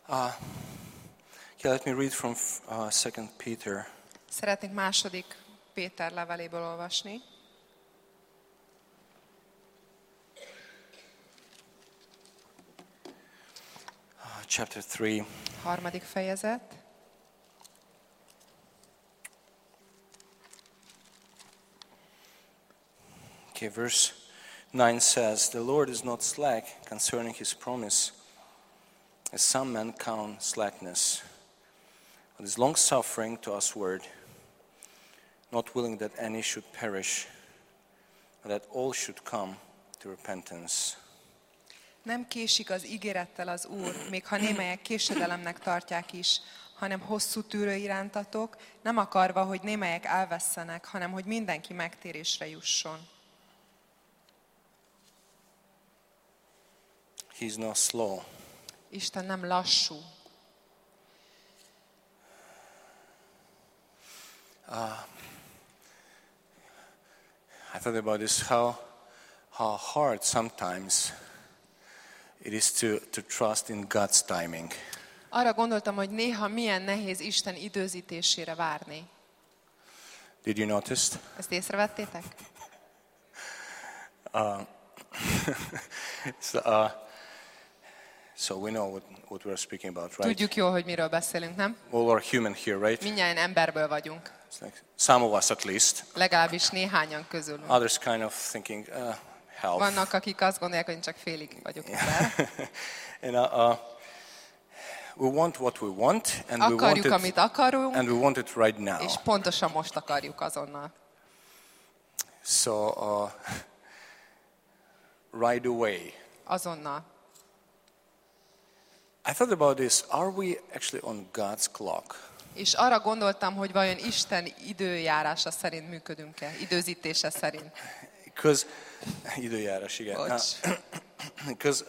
Let me read from 2 Peter. Szeretnék második Péter leveléből olvasni. Chapter 3. Harmadik fejezet. Okay, verse 9 says, "The Lord is not slack concerning his promise, as some men count slackness, but is long-suffering to usward, not willing that any should perish, but that all should come to repentance." Nem késik az ígérettel az Úr, még ha némelyek késedelemnek tartják is, hanem hosszú tűrő irántatok, nem akarva, hogy némelyek elvesszenek, hanem hogy mindenki megtérésre jusson. He's not slow. Isten nem lassú. I thought about this, how hard sometimes it is to trust in God's timing. Arra gondoltam, hogy néha milyen nehéz Isten időzítésére várni. Did you notice? Ezt észrevettétek? So we know what we're speaking about, right? Tudjuk jól, hogy miről beszélünk, nem? All are human here, right? Mindnyájan emberből vagyunk. It's like some of us at least. Legalábbis néhányan közülünk. Others kind of thinking, help. Vannak, akik azt gondolják, hogy csak félig vagyok ember. And we want what we want, and Akarjuk, amit akarunk, and we want it right now. és pontosan most akarjuk azonnal. So right away. Azonnal. I thought about this. Are we actually on God's clock? És arra gondoltam, hogy vajon Isten időjárása szerint működünk-e, időzítése szerint. Because időjárás, igen. Because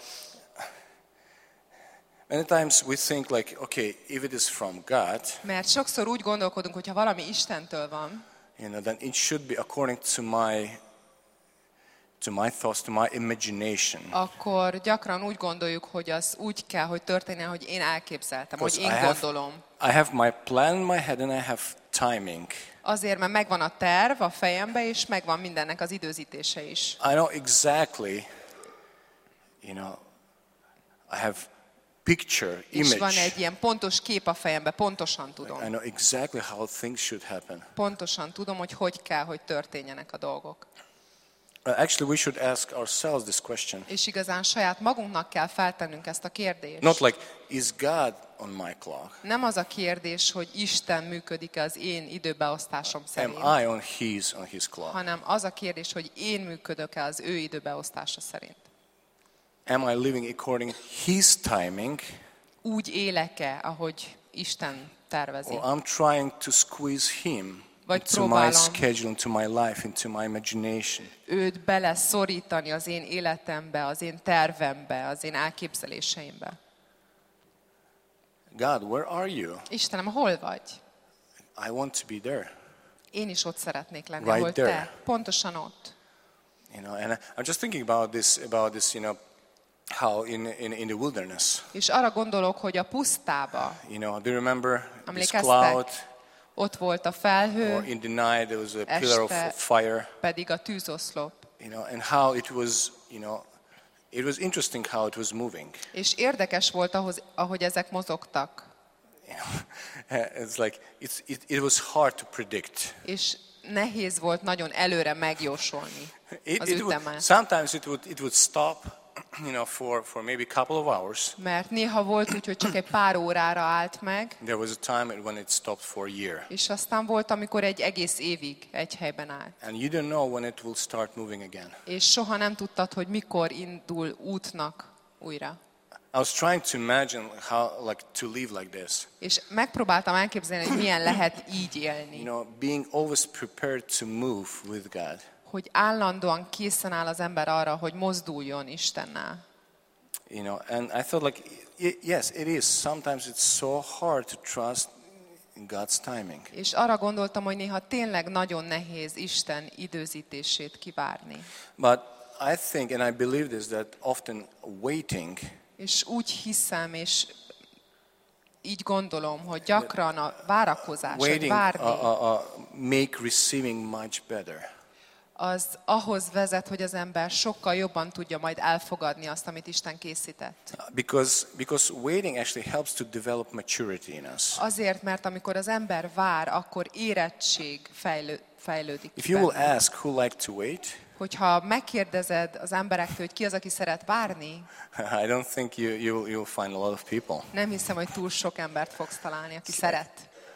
many times we think like, okay, if it is from God, mert sokszor úgy gondolkodunk, hogy ha valami Istentől van, then it should be according to my thoughts, to my imagination. Akkor gyakran úgy gondoljuk, hogy az úgy kell, hogy történjen, hogy én elképzeltem, hogy én gondolom. I have my plan in my head and I have timing. Azért, mert megvan a terv a fejembe, és megvan mindennek az időzítése is. I know exactly, I have picture, image. És van egy ilyen pontos kép a fejembe, pontosan tudom. I know exactly how things should happen. Pontosan tudom, hogy kell, hogy történjenek a dolgok. Actually, we should ask ourselves this question. És igazán saját magunknak kell feltennünk ezt a kérdést. Not like, is God on my clock? Nem az a kérdés, hogy Isten működik-e az én időbeosztásom szerint. Am I on his clock? Hanem az a kérdés, hogy én működök-e az ő időbeosztása szerint. Am I living according his timing? Úgy élek-e, ahogy Isten tervezi? Or I'm trying to squeeze him vagy into my schedule, into my life, into my imagination. Őt beleszorítani az én életembe, az én tervembe, az én elképzeléseimbe. God, where are you? Istenem, hol vagy? I want to be there. Én is ott szeretnék lenni, Right ahol there. te. Pontosan ott. And I'm just thinking about this, how in the wilderness. És arra gondolok, hogy a pusztába. Do you remember this Emlékeztek? cloud? Ott volt a felhő, or in the night there was a pillar of fire. Pedig a tűzoszlop. And how it was, it was interesting how it was moving. És érdekes volt, ahogy ezek mozogtak. It's like it was hard to predict. És nehéz volt nagyon előre megjósolni az ütemet. Sometimes it would stop, for maybe a couple of hours. Mert néha volt úgy, hogy csak egy pár órára állt meg. There was a time when it stopped for a year. És aztán volt, amikor egy egész évig egy helyben állt. And you don't know when it will start moving again. És soha nem tudtad, hogy mikor indul útnak újra. I was trying to imagine how to live like this. És megpróbáltam elképzelni, hogy milyen lehet így élni. Being always prepared to move with God. Hogy állandóan készen áll az ember arra, hogy mozduljon Istennel. And I thought yes, it is. Sometimes it's so hard to trust in God's timing. És arra gondoltam, hogy néha tényleg nagyon nehéz Isten időzítését kivárni. But I think and I believe this that often waiting. És úgy hiszem, és így gondolom, hogy gyakran a várakozás, vagy waiting várni, make receiving much better. az ahhoz vezet, hogy az ember sokkal jobban tudja majd elfogadni azt, amit Isten készített. Because waiting actually helps to develop maturity in us. Azért, mert amikor az ember vár, akkor érettség fejlődik If you will benne. ask who like to wait, Hogyha megkérdezed az emberektől, hogy ki az, aki szeret várni, I don't think you'll find a lot of people. nem hiszem, hogy túl sok embert fogsz találni, aki szeret.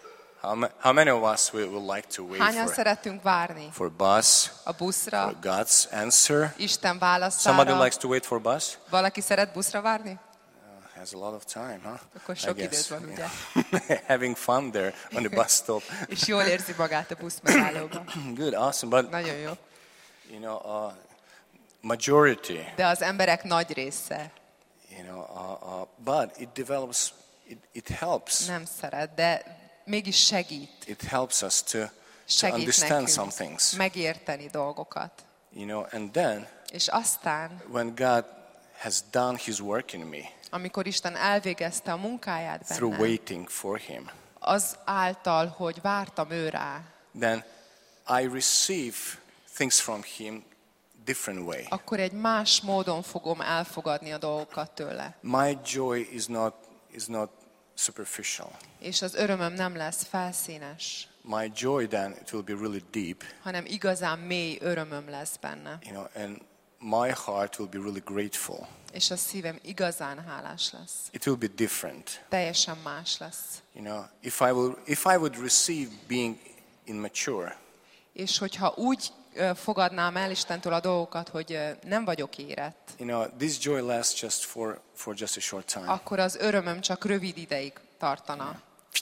How many of us will like to wait Hányan szeretünk várni? for bus, A buszra, for God's answer? Isten Somebody válaszára. likes to wait for bus? Valaki szeret buszra várni? Has a lot of time, huh? Akkor I sok guess, időd van, ugye? yeah. Having fun there on the bus stop. És jól érzi magát a busz megállóban. Good, awesome. But Nagyon jó. you know, majority, De az emberek nagy része you know, but it develops. It helps. nem szeret, de mégis segít. It helps us to Segít understand some nekünk things. megérteni dolgokat. You know, and then És aztán, when God has done His work in me amikor Isten elvégezte a munkáját through bennem, waiting for Him, az által, hogy vártam ő rá, then I receive things from Him different way. akkor egy más módon fogom elfogadni a dolgokat tőle. My joy is not superficial. És az örömöm nem lesz felszínes, My joy then it will be really deep, hanem igazán mély örömöm lesz benne. you know, and my heart will be really grateful. És a szívem igazán hálás lesz. It will be different. Teljesen más lesz. You know, if I would receive being immature, És hogyha úgy fogadnám el Istentől a dolgokat, hogy nem vagyok érett, you know, this joy lasts just for just a short time. akkor az örömöm csak rövid ideig tartana.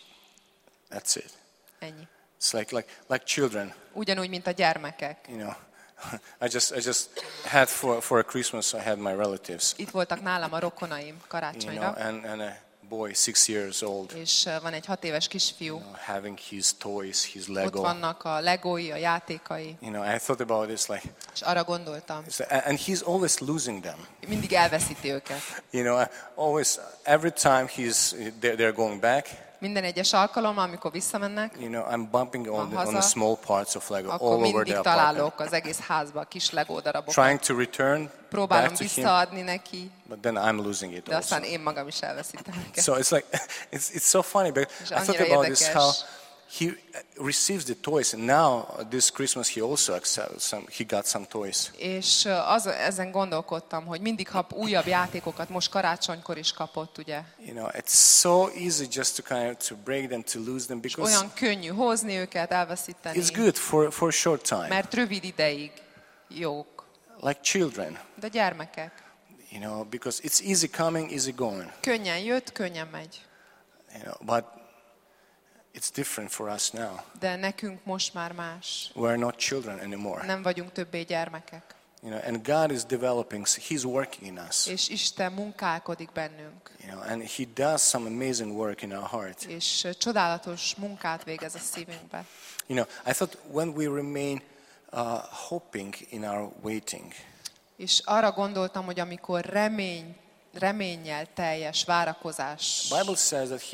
That's it. Ennyi. It's like children. Ugyanúgy, mint a gyermekek. You know, I just had for a Christmas I had my relatives. Itt voltak nálam a rokonaim You know, karácsonyra, and a boy 6 years old, és van egy 6 éves kisfiú. you know, having his toys, his Ott Lego. vannak a legói, a játékai, You know, I thought about this like, és arra gondoltam, and he's always losing them. mindig elveszíti őket. You know, always every time they're going back. Minden egyes alkalommal, amikor visszamennek, You know, I'm bumping on the haza, small parts of Lego akkor all over mindig the apartment. találok az egész házba a kis legó darabokat. Trying to return Próbálom back to him, visszaadni neki, but then I'm losing it de aztán also. én magam is elveszítem őket. So it's like it's so funny, but És I thought annyira about this érdekes. how he receives the toys, and now this Christmas he also he got some toys. És ezen gondolkodtam, hogy mindig kap újabb játékokat, most karácsonykor is kapott, ugye? You know, it's so easy just to kind of to break them, to lose them, because Olyan könnyű hozni őket, elveszíteni, it's good for a short time. mert rövid ideig jók. Like children, De gyermekek, you know, because it's easy coming, easy going. könnyen jött, könnyen megy. You know, but it's different for us now. De nekünk most már más. We're not children anymore. Nem vagyunk többé gyermekek. You know, and God is developing, He's working in us. És Isten munkálkodik bennünk. You know, and He does some amazing work in our heart. És csodálatos munkát végez a szívünkbe. You know, I thought when we remain hoping in our waiting, És arra gondoltam, hogy amikor reménnyel teljes várakozás, the Bible says that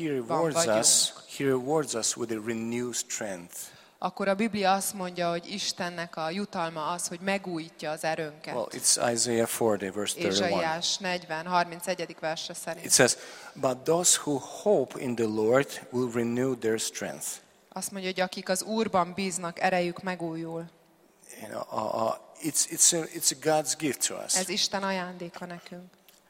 He rewards us with a renewed strength. akkor a Biblia azt mondja, hogy Istennek a jutalma az, hogy megújítja az erőnket. Well, it's Isaiah 40, verse 31. Ézsaiás 40, 31. verse szerint. It says, "But those who hope in the Lord will renew their strength." Azt mondja, hogy akik az Úrban bíznak, erejük megújul. You know, it's a God's gift to us. Ez Isten ajándéka nekünk.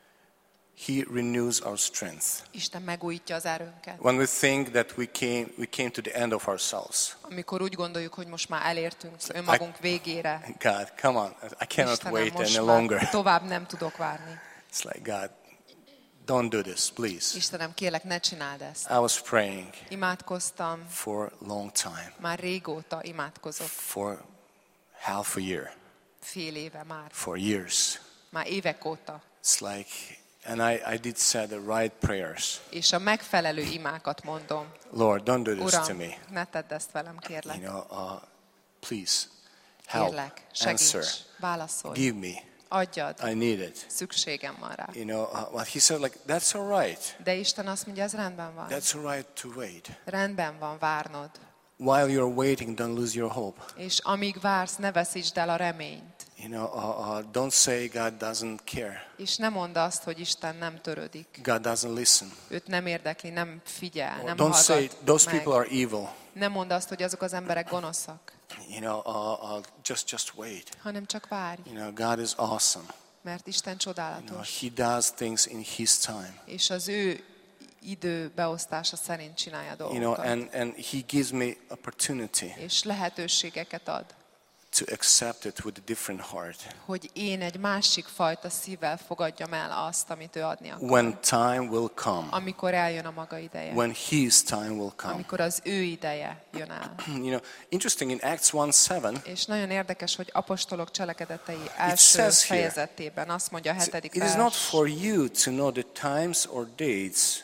He renews our strength. Isten megújítja az erőnket. When we think that we came to the end of ourselves. Amikor úgy gondoljuk, hogy most már elértünk önmagunk végére. God, come on, I cannot Istenem, wait most any már longer. tovább nem tudok várni. It's like, God, don't do this, please. Istenem, kérlek, ne csináld ezt. I was praying Imádkoztam, for a long time, már régóta imádkozok. for half a year, Fél éve már. for years. Már évek óta. It's like, and I did say the right prayers. És a megfelelő imákat mondom. Lord, don't do this to Uram, me. ne tedd ezt velem, kérlek. You know, please help, Kérlek, answer, segíts, válaszolj, give me adjad, I need it. szükségem van rá. You know, but he said like, that's all right. De Isten azt mondja, ez rendben van. That's all right to wait. Rendben van várnod. While you're waiting, don't lose your hope. És amíg vársz, ne veszítsd el a reményt. You know, don't say God doesn't care. És ne mondd azt, hogy Isten nem törődik. God doesn't listen. Őt nem érdekli, nem figyel, nem Don't say hallgat those meg. people are evil. Nem mondd azt, hogy azok az emberek gonoszak, You know, just wait. hanem csak várj, You know, God is awesome. mert Isten You know, csodálatos. He does things in His time. És az ő időbeosztása szerint csinálja You know, dolgokat. and He gives me opportunity És lehetőségeket ad, to accept it with a different heart. hogy én egy másik fajta szívvel fogadjam el azt, amit ő adni akar. When time will come, Amikor eljön a maga ideje. when His time will come. Amikor az ő ideje jön el. You know, interesting in Acts 1:7, És nagyon érdekes, hogy apostolok cselekedetei első says here, fejezetében azt mondja a 7. it is not vers. for you to know the times or dates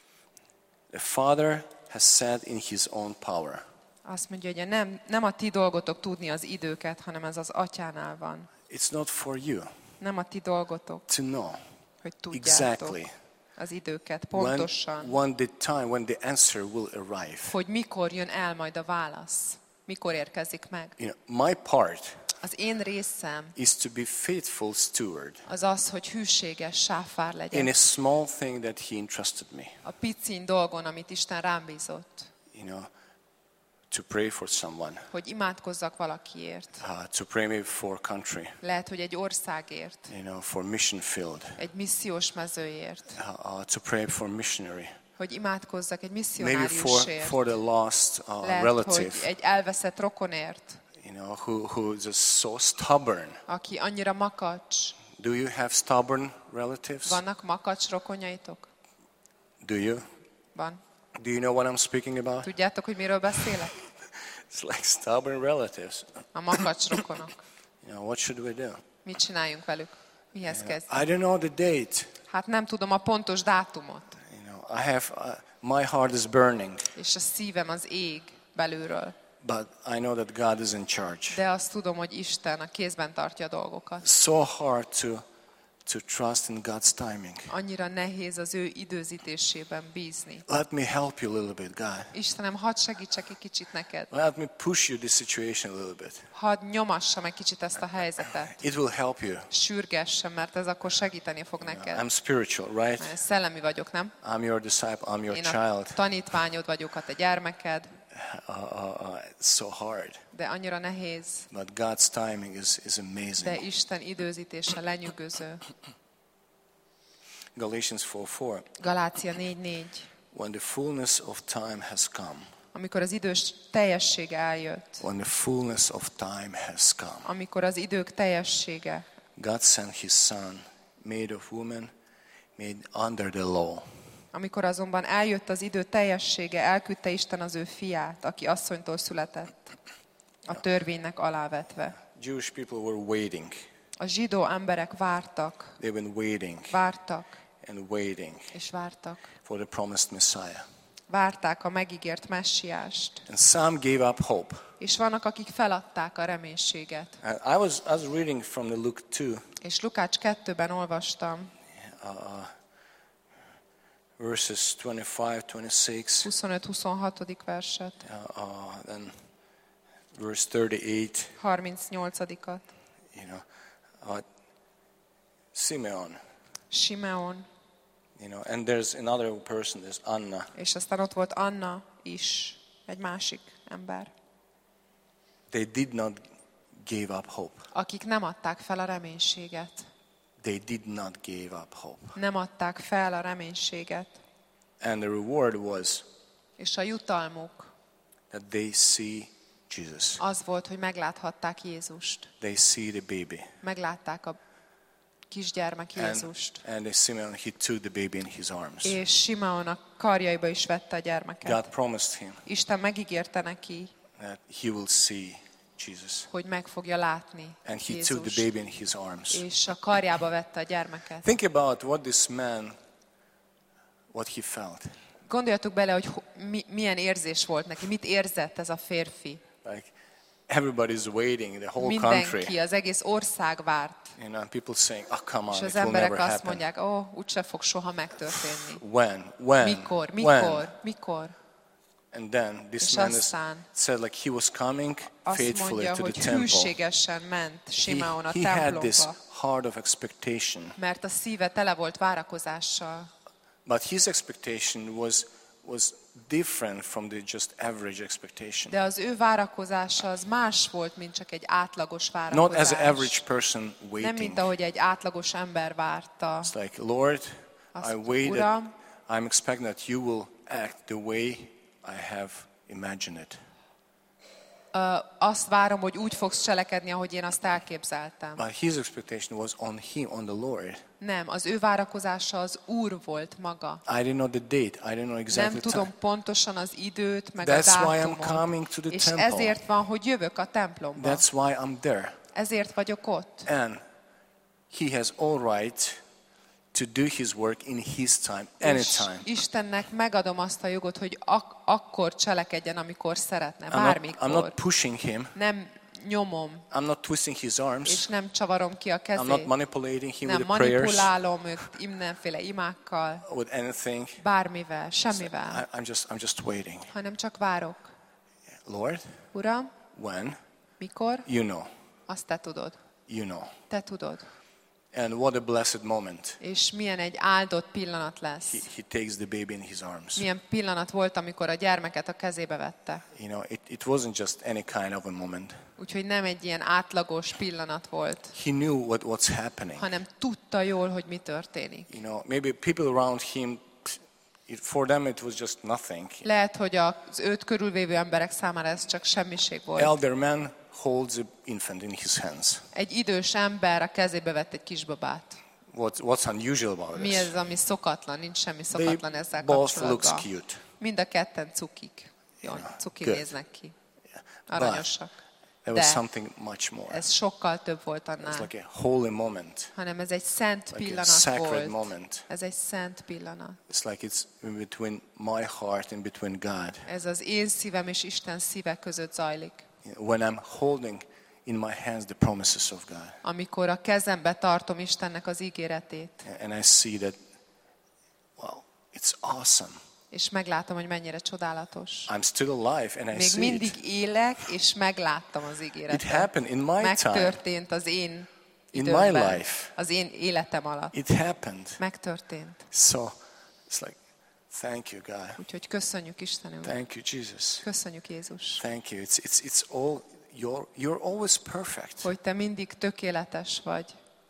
the Father has set in His own power. Azt mondja, hogy nem a ti dolgotok tudni az időket, hanem ez az atyánál van. It's not for you Nem a ti dolgotok, to know hogy tudjátok exactly az időket when, pontosan, when the answer will arrive. hogy mikor jön el majd a válasz, mikor érkezik meg. You know, my part Az én részem is to be faithful steward az az, hogy hűséges sáfár in legyek a small thing that He entrusted me. a picin dolgon, amit Isten rám bízott. You know, to pray for someone, Hogy imádkozzak valakiért. to pray maybe for a country, Lehet, hogy egy országért, you know, for mission field, egy missziós mezőért. to pray for missionary, Hogy imádkozzak egy maybe misszionáriusért. for the lost Lehet, relative, hogy egy elveszett rokonért, you know, who is just so stubborn. aki annyira makacs. Do you have stubborn relatives? Vannak makacs rokonjaitok? Do you? Van. Do you know what I'm speaking about? Tudjátok, hogy miről beszélek? It's like stubborn relatives. A makacs rokonok. You know, what should we do? Mit csináljunk velük? Mihez kezd? I don't know the date. Hát nem tudom a pontos dátumot. You know, my heart is burning, És a szívem az ég belülről. but I know that God is in charge. De azt tudom, hogy Isten a kézben tartja a dolgokat. So hard to trust in God's timing. Annyira nehéz az ő időzítésében bízni. Let me help you a little bit, God. Istenem, hadd segítsek egy kicsit neked. Let me push you this situation a little bit. Hadd nyomassam egy kicsit ezt a helyzetet. It will help you. Sürgessem, mert ez akkor segíteni fog neked. I'm spiritual, right? Mert szellemi vagyok, nem? I'm your disciple. I'm your Én a child. tanítványod vagyok, a te gyermeked, It's so hard. de annyira nehéz. But God's timing is De amazing. Isten időzítése lenyűgöző. Galatians 4:4. Galácia 4:4. When the fullness of time has come. Amikor az idős teljessége eljött, When the fullness of time has come. amikor az idők teljessége, God sent His Son, made of woman, made under the law. amikor azonban eljött az idő teljessége, elküldte Isten az ő fiát, aki asszonytól született, a törvénynek alávetve. Jewish people were waiting. A zsidó emberek vártak, They've been waiting and waiting és vártak. for the promised Messiah. Várták a megígért messiást. And some gave up hope. És vannak, akik feladták a reménységet. I was reading from the Luke 2, És Lukács 2-ben olvastam, verses 25-26, 25-26. verset, then verse 38. 38-at. You know, Simeon. Simeon, You know, and there's another person. There's Anna. és aztán ott volt Anna is, egy másik ember, They did not give up hope. akik nem adták fel a reménységet. They did not give up hope. Nem adták fel a reménységet. And the reward was És a jutalmuk that they see Jesus. az volt, hogy megláthatták Jézust. They see the baby. Meglátták a kisgyermek Jézust. And Simeon, he took the baby in his arms. És Simeon a karjaiba is vette a gyermeket. God promised him Isten megígérte neki, that he will see Jesus. hogy meg fogja látni And he took Jézust. the baby in his arms. És a karjába vette a gyermeket. Think about what this man, what he felt. Gondoljatok bele, hogy milyen érzés volt neki, mit érzett ez a férfi. Like everybody's waiting, the whole Mindenki, country. az egész ország várt. You know, and people saying, "Oh, come És on, az it will emberek never azt happen." mondják, úgyse fog soha megtörténni. When? Mikor? And then this És man aztán said like he was coming Azt faithfully mondja, to hogy the temple. hűségesen ment Simeon a He had this templomba, heart of expectation. mert a szíve tele volt várakozással. But his expectation was different from the just average expectation. De az ő várakozása az más volt, mint csak egy átlagos Not as várakozás. an average person Nem, waiting. mint ahogy egy átlagos ember várta. It's like, Lord, Azt I mondja, waited. Uram, I'm expecting that you will act the way I have imagined it. Azt várom, hogy úgy fogsz cselekedni, ahogy én azt elképzeltem. But his expectation was on him, on the Lord. Nem, az ő várakozása az Úr volt maga. I didn't know the date. I didn't know exactly Nem the time. tudom pontosan az időt, meg That's a why I'm dátumot. coming to the És temple. ezért van, hogy jövök a templomba. That's why I'm there. Ezért vagyok ott. And he has all right to do his work in his time, És anytime. Istennek megadom azt a jogot, hogy akkor cselekedjen, amikor szeretne, I'm bármikor. not pushing him. Nem nyomom, I'm not twisting his arms. és nem csavarom ki a I'm not kezét. manipulating him Nem with the prayers, manipulálom őt mindenféle imákkal, with anything. bármivel, semmivel, I'm just waiting. hanem csak várok. Lord, Uram, when? mikor? You know. Azt te tudod. You know. Te tudod. And what a blessed moment. És milyen egy áldott pillanat lesz. He takes the baby in his arms. Milyen pillanat volt, amikor a gyermeket a kezébe vette. You know, it wasn't just any kind of a moment. Úgyhogy nem egy ilyen átlagos pillanat volt, He knew what's happening. hanem tudta jól, hogy mi történik. You know, maybe people around him, for them it was just nothing. Lehet, hogy az őt körülvévő emberek számára ez csak semmiség volt. Elder man holds an infant in his hands. Egy idős ember a kezébe vett egy kisbabát. What's unusual about Mi this? ez, ami szokatlan? Nincs semmi They szokatlan ezzel both looks kapcsolatban. cute. Mind a ketten cukik. Jó, cuki good. néznek ki. Aranyosak. There was De something much more. ez sokkal több volt It's annál. like a holy moment. Hanem ez egy szent Like a pillanat sacred volt. moment. Ez egy szent pillanat. It's like it's in between my heart and between God. Ez az én szívem és Isten szíve között zajlik. When I'm holding in my hands the promises of God. Amikor a kezembe tartom Istennek az ígéretét, And I see that, well, it's awesome. és meglátom, hogy mennyire csodálatos. I'm still alive and I Még see mindig it. élek, és megláttam az It ígéretet. happened in my time. Megtörtént az én In my időmben, life. az én életem alatt. It happened. Megtörtént. So it's like, thank you, God. Úgyhogy köszönjük Istenünk. Thank you, Jesus. Köszönjük Jézus. Thank you. It's all you're always perfect. Hogy te mindig tökéletes vagy,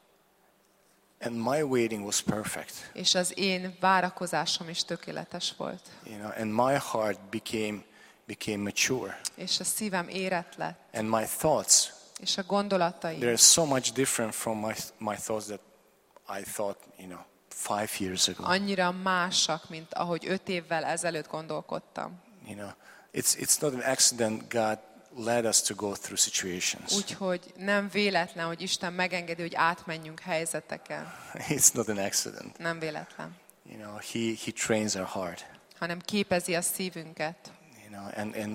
And my waiting was perfect. és az én várakozásom is tökéletes volt. You know, and my heart became mature. És a szívem érett lett, And my thoughts, és a gondolataim they're so much different from my thoughts that I thought, 5 years ago. annyira másak, mint ahogy 5 évvel ezelőtt gondolkodtam. You know, it's not an accident God led us to go through situations. Úgyhogy nem véletlen, hogy Isten megengedi, hogy átmenjünk helyzeteken. It's not an accident. Nem véletlen. You know, He trains our heart. Hanem képezi a szívünket. You know, and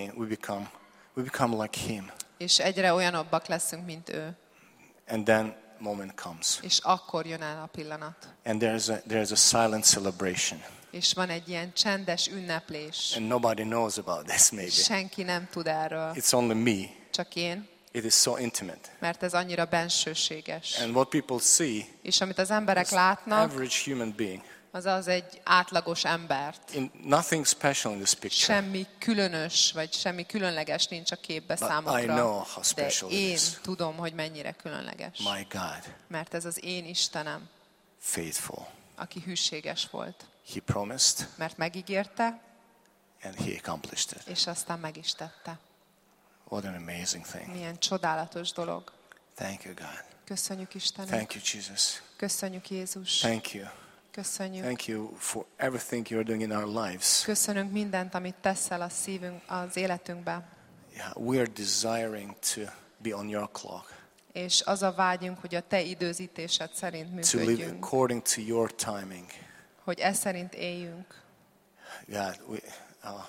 we become like Him. És egyre olyanabbak leszünk, mint ő. And then moment comes. És akkor jön el a pillanat. And there's a silent celebration. És van egy ilyen csendes ünneplés. And nobody knows about this maybe. Senki nem tud erről. It's only me. Csak én. It is so intimate. Mert ez annyira bensőséges. And what people see És amit az emberek látnak, average human being. az egy átlagos embert. Nothing special in this picture. Semmi különös, vagy semmi különleges nincs a képbe But I számokra. know how De special it én is. tudom, hogy mennyire különleges. My God, Mert ez az én Istenem, faithful. aki hűséges volt. He promised Mert megígérte, and He accomplished it. és aztán meg is tette. What an amazing thing. Milyen csodálatos dolog. Thank you, God. Köszönjük Istenünk. Thank you, Jesus. Köszönjük Jézus. Thank you. Köszönjük. Thank you for everything you're doing in our lives. Köszönünk mindent, amit teszel a szívünk, az életünkben. Yeah, we are desiring to be on your clock, És az a vágyunk, hogy a te időzítésed szerint to live működjünk. according to your timing. Hogy ez szerint éljünk. God,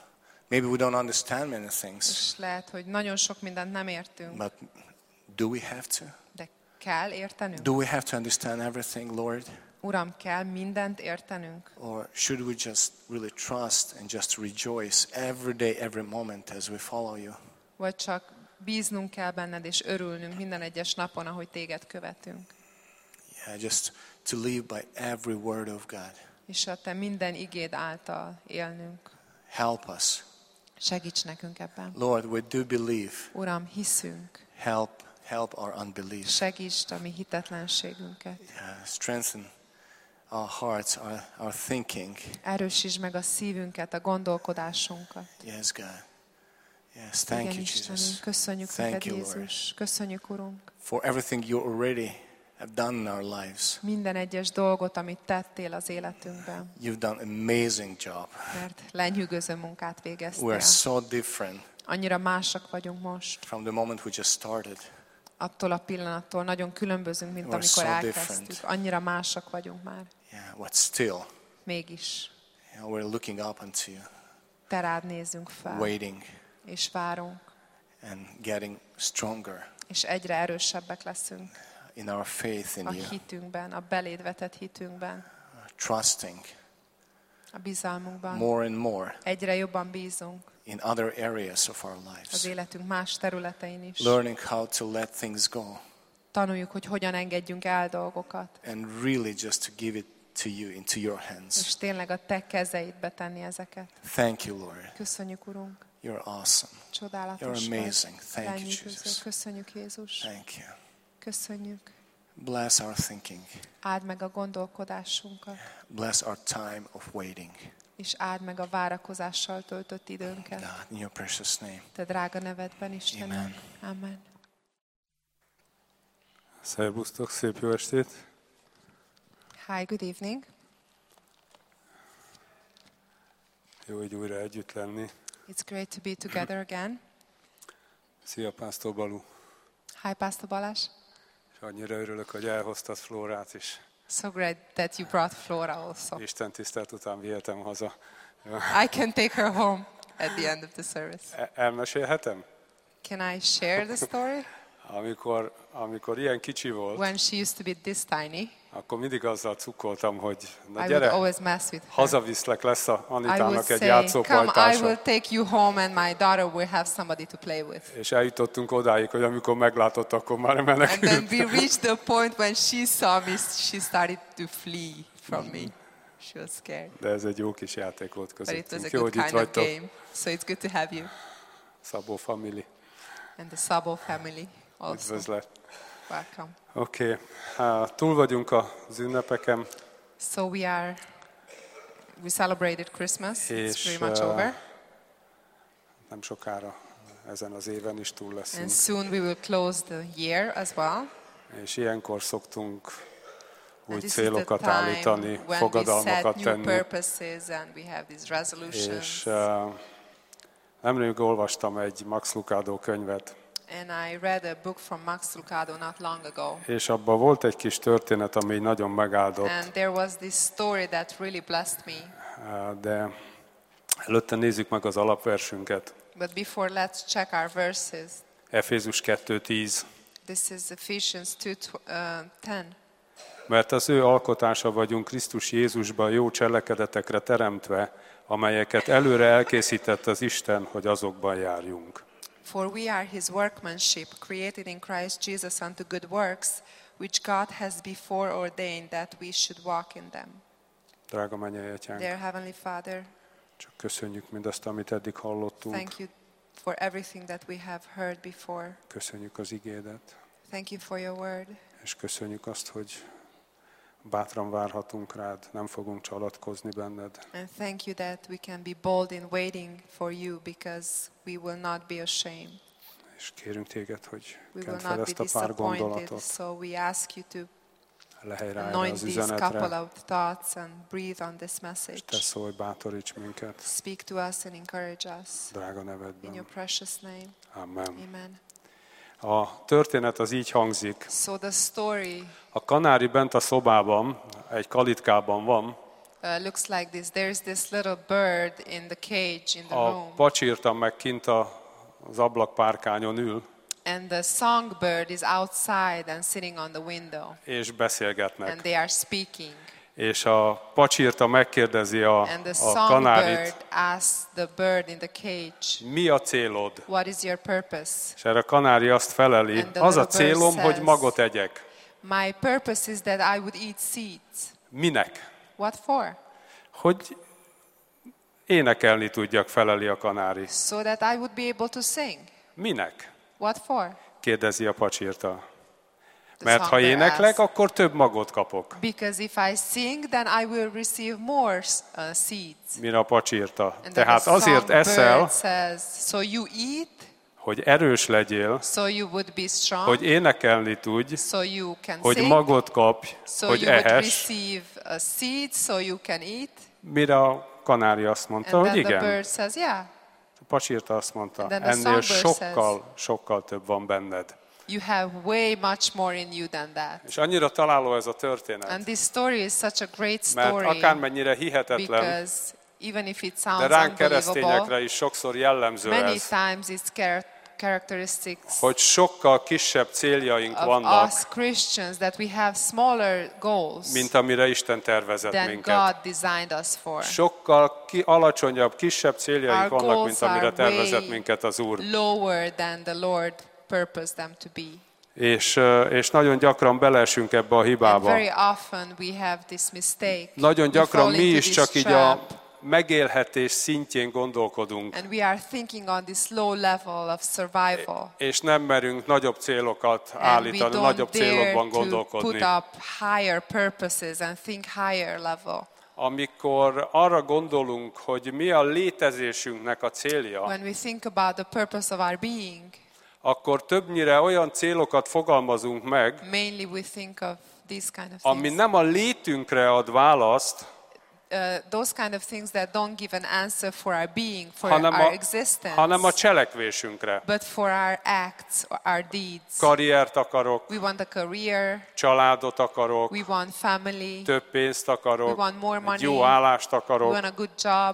Maybe we don't understand many things, És lehet, hogy nagyon sok mindent nem értünk, but do we have to? de kell értenünk. Do we have to understand everything, Lord? Uram, kell mindent értenünk? Or should we just really trust and just rejoice every day, every moment as we follow you? Vagy csak bíznunk kell benned, és örülnünk minden egyes napon, ahogy téged követünk. Yeah, just to live by every word of God. És a te minden igéd által élnünk. Help us. Segíts nekünk ebben. Lord, we do believe. Uram, hiszünk. Help our unbelief. Segítsd a mi hitetlenségünket. Yeah, strengthen our hearts, our thinking. Erősítsd meg a szívünket, a gondolkodásunkat. Yes, God. Yes, thank Igen, you, Istenünk, Jesus. köszönjük Thank neked, you, Lord, Jézus. Köszönjük, Urunk. for everything you already have done in our lives. Minden egyes dolgot, amit tettél az életünkben. You've done an amazing job. Mert lenyűgöző munkát We végeztél. are so different Annyira másak vagyunk most. from the moment we just started. Attól a pillanattól nagyon különbözünk, mint We're amikor so elkezdtük. different. Annyira másak vagyunk már. Yeah, but still, Mégis we're looking up unto you, te rád nézzünk fel, waiting és várunk, and getting stronger és egyre erősebbek leszünk in our faith in a you, hitünkben, a beléd vetett hitünkben, trusting a bizalmunkban. more and more Egyre jobban bízunk in other areas of our az lives, életünk más területein is. learning how to let things go Tanuljuk, hogy hogyan engedjünk el dolgokat, and really just to give it to you, into your hands. és tényleg a te kezeidbe tenni ezeket. Thank you, Lord. Köszönjük, Urunk. You're awesome. Csodálatos You're vagy. amazing. Thank you, Lenyűgöző. Jesus. Köszönjük, Jézus. Thank you. Köszönjük. Bless our thinking. Áld meg a gondolkodásunkat, Bless our time of waiting. és áld meg a várakozással töltött időnket. God, in your precious name. Te drága nevedben, Istenem. Amen. Amen. Szerbusztok, szép jó estét! Hi, good evening. Jó, hogy újra együtt lenni. It's great to be together again. Szia, Pásztor Balú! Hi, Pastor Balázs. És annyira örülök, hogy elhoztad Flórát is. So great that you brought Flora also. Isten tisztelt után vihetem haza. I can take her home at the end of the service. Elmesélhetem? Can I share the story? Amikor ilyen kicsi volt, When she used to be this tiny, akkor mindig azzal cukkoltam, hogy na I would gyere, always mess with her. hazaviszlek, lesz a I would Anitának egy say, come, I játszópajtása. will take you home and my daughter will have somebody to play with. És eljutottunk odáig, hogy amikor meglátott, akkor már And then menekült. we reached the point when she saw me, she started to flee from me. She was scared. De ez egy jó kis játék volt But it was a közöttünk. Jó, good hogy itt kind of vagytok. game. So it's good to have you. Szabó family. And the Sabo family also. Üdvözlet. Welcome. Oké, túl vagyunk az ünnepeken, So we celebrated Christmas. It's és pretty much over. nem sokára ezen az éven is túl And leszünk. soon we will close the year as well. És ilyenkor szoktunk új And this is the célokat time állítani, when we set fogadalmakat new tenni. purposes and we have these resolutions. És nemrég olvastam egy Max Lucado könyvet, And I read a book from Max Lucado not long ago. és abban volt egy kis történet, ami nagyon megáldott, And there was this story that really blessed me. de előtte nézzük meg az alapversünket. But before, let's check our verses. Efézus 2:10. This is Ephesians 2:10. Mert az ő alkotása vagyunk Krisztus Jézusban jó cselekedetekre teremtve, amelyeket előre elkészített az Isten, hogy azokban járjunk. For we are his workmanship, created in Christ Jesus unto good works, which God has before ordained that we should walk in them. Drága mennyei Atyánk, Dear Heavenly Father, csak köszönjük mindazt, amit eddig hallottunk. thank you for everything that we have heard before. Köszönjük az igédet, Thank you for your word. és köszönjük azt, hogy bátran várhatunk rád, nem fogunk csalatkozni benned. And thank you that we can be bold in waiting for you because we will not be ashamed. És kérünk téged, hogy We will kent fel not be ezt a pár disappointed. gondolatot, So we ask you to lehely rá erre anoint az these couple üzenetre, of thoughts and breathe on this és te message. szólj, bátoríts minket, Speak to us and encourage us. drága In nevedben. your precious name. Amen. Amen. A történet az így hangzik. So the story, A kanári bent a szobában, egy kalitkában van, looks like this. There's this little bird in the cage in the A room. pacsirta meg kint az ablakpárkányon ül, And the songbird is outside and sitting on the window. és beszélgetnek. And they are speaking. És a pacsirta megkérdezi And the a kanárit, songbird asks the bird in the cage, mi a célod? what is your purpose? És erre a kanári azt feleli, And the az a little bird célom, hogy says, magot egyek. My purpose is that I would eat seeds. Minek? What for? Hogy énekelni tudjak, feleli a kanári. So that I would be able to sing. Minek? What for? Kérdezi a pacsirta. The Mert ha songbird éneklek, asks, akkor több magot kapok. because if I sing, then I will receive more seeds. Mire a pacsirta. And then Tehát the azért eszel, songbird says, so you eat, hogy erős legyél, so you would be strong, hogy énekelni tudj, so you can hogy sing, magot kapj, so hogy you would ehess. receive a seed, so you can eat. Mire a kanári azt mondta, And hogy then the igen. bird says, yeah. A pacsirta azt mondta, And then the ennél songbird sokkal több van benned. You have way much more in you than that. És annyira találó ez a történet, And this story is such a great mert story akármennyire hihetetlen, because even if it de sounds ránk unbelievable, keresztényekre is sokszor jellemző many ez, times it's characteristics hogy sokkal kisebb céljaink of vannak, us Christians that we have smaller goals mint amire Isten tervezett than minket. God designed us for. Sokkal alacsonyabb, kisebb céljaink Our vannak, goals mint amire are tervezett way minket az Úr. lower than the Lord purposed them to be. És nagyon gyakran beleesünk ebbe a And hibába. very often we have this mistake. Nagyon We gyakran fall mi into is this csak így trap. a megélhetés szintjén gondolkodunk, And we are thinking on this low level of survival. és nem merünk nagyobb célokat And we állítani, don't nagyobb dare célokban to put gondolkodni. up higher purposes and think higher level. Amikor arra gondolunk, hogy mi a létezésünknek a célja, When we think about the purpose of our being, akkor többnyire olyan célokat fogalmazunk meg, mainly we think of these kind of ami things. nem a létünkre ad választ, Those kind of things that don't give an answer for our being, for hanem our a, existence, hanem a cselekvésünkre. but for our acts, or our deeds. Karriert akarok, We want a career, családot akarok, we want family, több pénzt we akarok, want more egy money, jó állást we akarok. want a good job.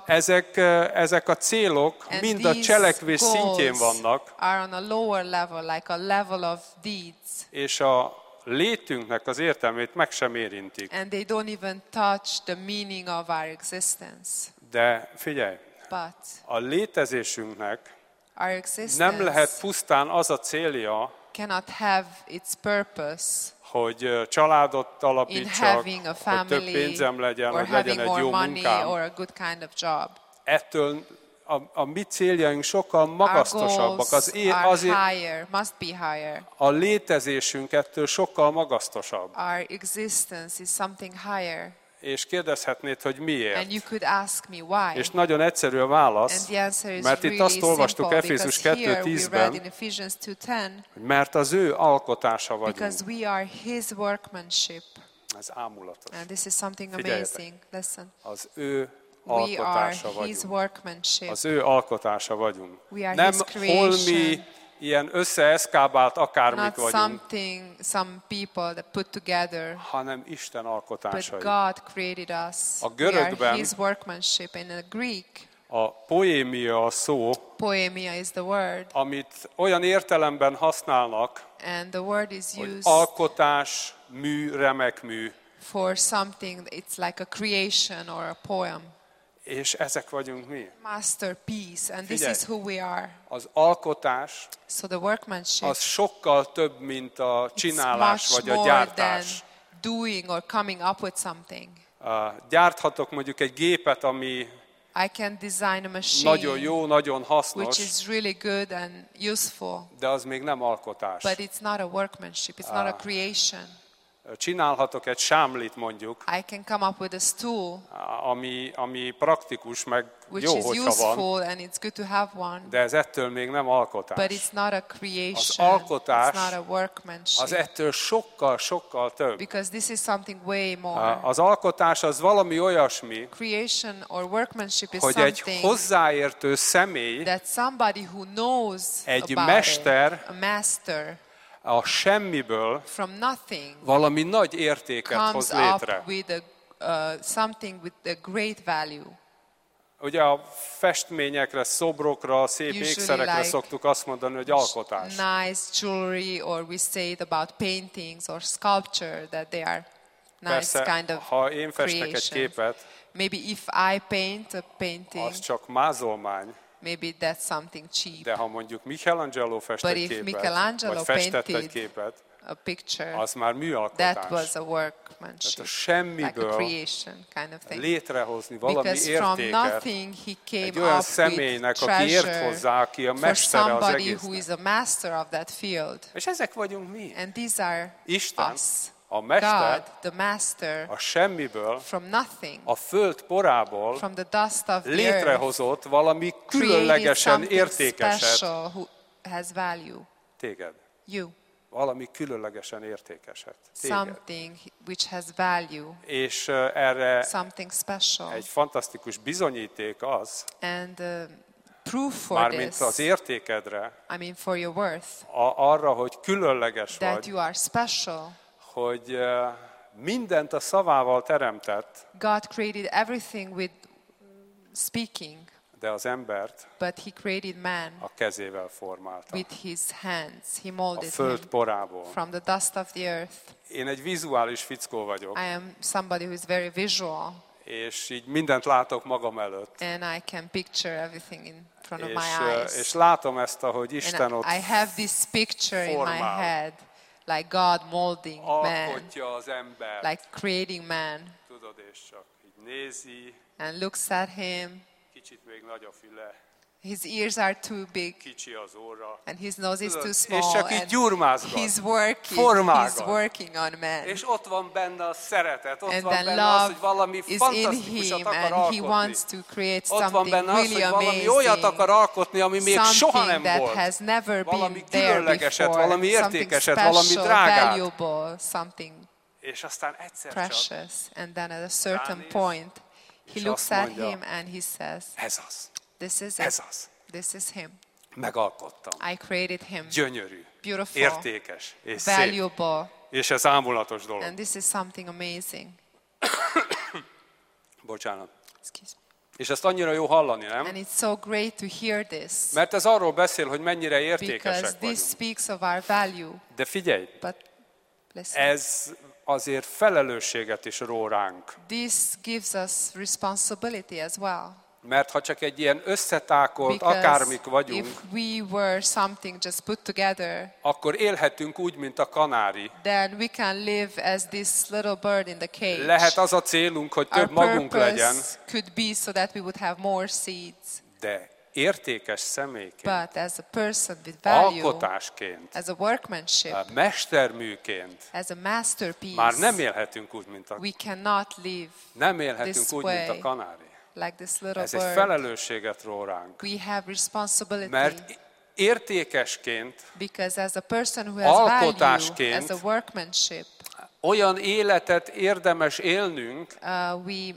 Ezek a célok And mind a these cselekvés szintjén goals vannak, are on a lower level, like a level of deeds. és a létünknek az értelmét meg sem érintik. And they don't even touch the meaning of our existence. De figyelj, But a létezésünknek our nem existence lehet pusztán az a célja, cannot have its purpose hogy családot in alapítsak, having a hogy több family pénzem legyen, or hogy legyen having egy more jó money munkám. or a good kind of job. Ettől a mi céljaink sokkal Our magasztosabbak. goals are Azért higher, must be higher. a létezésünk ettől sokkal magasztosabb. Our existence is something higher. És kérdezhetnéd, hogy miért. And you could ask me why. És nagyon egyszerű a And válasz, the answer is mert itt really azt olvastuk simple, Efézus because here we read 2:10-ben, in Ephesians 2:10, hogy mert az ő alkotása vagyunk. because we are His workmanship. Ez ámulatos. And this is something Figyeljetek. amazing. Listen. Az ő We are alkotása His vagyunk. workmanship. Az ő alkotása vagyunk. We are Nem His creation. holmi, ilyen összeeszkábált akármik Not vagyunk, some people that put together, hanem Isten but alkotásai. God created us. A We are görögben- His workmanship. In the Greek, A poémia a szó, poemia is the word, amit olyan értelemben használnak, and the word is hogy used alkotás, mű, remek mű, for something. It's like a creation or a poem, és ezek vagyunk mi. masterpiece, and this Figyelj. is who we are. Az alkotás So the workmanship az sokkal több, mint a it's csinálás much vagy a more than gyártás. doing or coming up with something. Gyárthatok mondjuk egy gépet, ami I can design a machine nagyon jó, nagyon which hasznos, is really good and useful, de az még nem alkotás. but it's not a workmanship, it's not a creation. Csinálhatok egy sámlit mondjuk, I can come up with a stool ami praktikus, meg which jó, is hogyha van, useful and it's good to have one, de ez ettől még nem but alkotás. it's not a creation, alkotás it's not a workmanship, Az ettől sokkal, sokkal több. because this is something way more. Az alkotás az valami olyasmi, Creation or workmanship is hogy egy something hozzáértő személy that somebody who knows Egy about mester it, a master, a semmiből from nothing valami nagy értéket comes hoz up létre. with something with a great value. Ugye a festményekre, szobrokra, szép Usually ékszerekre like szoktuk azt mondani, hogy alkotás. Nice jewelry, or we say it about paintings or sculpture, that they are nice Persze, kind of ha én festek egy creations. képet, Maybe if I paint a painting, az csak mázolmány, maybe that's something cheap. de ha mondjuk Michelangelo fest But egy if képet, Michelangelo vagy festett egy painted képet, a picture, az már műalkotás. that was a Tehát workmanship, a like a semmiből creation kind of thing. létrehozni valami Because from értéket nothing he came egy olyan up személynek, with aki ért treasure hozzá, aki a for mestere az somebody who is egésznek. a master of that field. És ezek vagyunk mi. And these are Isten, us. a mester, God, the master, a semmiből, from nothing, a föld porából from the dust of the earth, létrehozott valami created különlegesen something értékeset special who has value. téged. You. Valami különlegesen értékeset téged. Something which has value. És erre Something special. egy fantasztikus bizonyíték az, And proof for mármint this, az értékedre, I mean for your worth, arra, hogy különleges that vagy, you are special. hogy mindent a szavával teremtett, God created everything with speaking, de az embert but he created man a kezével formálta. with his hands. He A molded föld him porából. from the dust of the earth. Én egy vizuális fickó vagyok, I am somebody who is very visual, és így mindent látok magam előtt. and I can picture everything in front of És, my eyes. és látom ezt, ahogy Isten And ott I have this picture in my formál. head, like God molding man, alkotja az embert, like creating man, tudod, és csak így nézi, and looks at him. kicsit még nagy a füle, His ears are too big, kicsi az óra, and his nose is Tudod, too és small, csak így and gyurmázgat, he's working formálgat. on man. És ott van benne a szeretet, ott And van then benne az, hogy love valami is in fantasztikusat him, akar and he alkotni. wants to create Ott van something benne az, really hogy valami olyat akar amazing, alkotni, ami még soha something nem that volt. has never Valami been there különlegeset, before, valami something értékeset, valami special, drágát. valuable, something És aztán egyszer csak precious. And then at a certain ránéz, point, he és looks azt at mondja, him and he says, ez az, this is ez it. az. This is him. Megalkottam. I created him. Gyönyörű, Beautiful, értékes és szép. valuable, És ez ámulatos dolog. and this is something amazing. Bocsánat. Excuse me. És ezt annyira jó hallani, And nem? it's so great to hear this, Mert ez arról beszél, hogy mennyire because értékesek this vagyunk. speaks of our value. De figyelj, But listen, ez azért felelősséget is ró ránk. this gives us responsibility as well. Mert ha csak egy ilyen összetákolt Because akármik vagyunk, if we were something just put together, akkor élhetünk úgy, mint a kanári. then we can live as this little bird in the cage. Lehet az a célunk, hogy Our több magunk legyen, purpose could be so that we would have more seeds. de értékes személyként, But as a person with value, alkotásként, as a workmanship, mesterműként as a masterpiece, már nem élhetünk úgy, mint a, we cannot live nem élhetünk this úgy, mint a way. kanári. like this little Ez egy bird. felelősséget ró ránk. We have responsibility, Mert értékesként because as a person who has value, alkotásként as a workmanship, olyan életet érdemes élnünk, we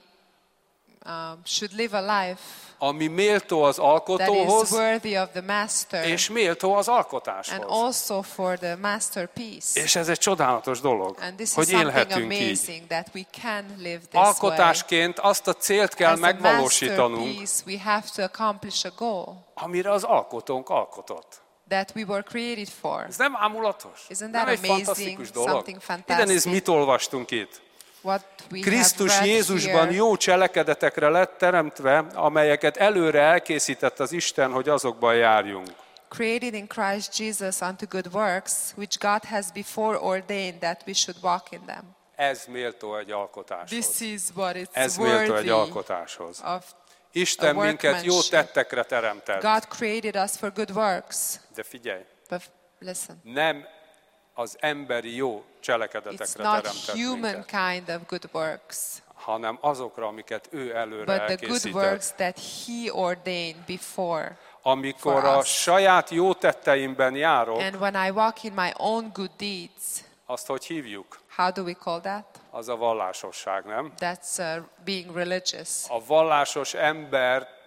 should live a life ami méltó az that is alkotóhoz, worthy of the master és méltó az and alkotáshoz. also for the masterpiece. És ez egy csodálatos dolog, And this is hogy something élhetünk így. amazing that we can live this way. Alkotásként azt a célt kell As a megvalósítanunk, masterpiece, we have to accomplish a goal amire az alkotónk alkotott. that we were created for. Ez nem ámulatos? Isn't that Nem egy amazing? fantasztikus dolog? Something Ide nézd, fantastic. mit olvastunk itt. What we Krisztus have read Jézusban here, jó cselekedetekre lett teremtve, amelyeket előre elkészített az Isten, hogy azokban járjunk. created in Christ Jesus unto good works, which God has before ordained that we should walk in them. Ez méltó egy alkotáshoz. This is what it's Ez méltó egy worthy alkotáshoz. of. Isten a minket jó workmanship. tettekre teremtett. God created us for good works. De figyelj, But listen, nem az emberi jó it's cselekedetekre not teremtett human minket, kind of good works, hanem azokra, amiket ő előre but the good elkészített. works that He ordained before. Amikor for a us. saját jó tetteimben járok, And when I walk in my own good deeds, azt hogy hívjuk? how do we call that? Az a vallásosság, nem? That's being religious. A vallásos ember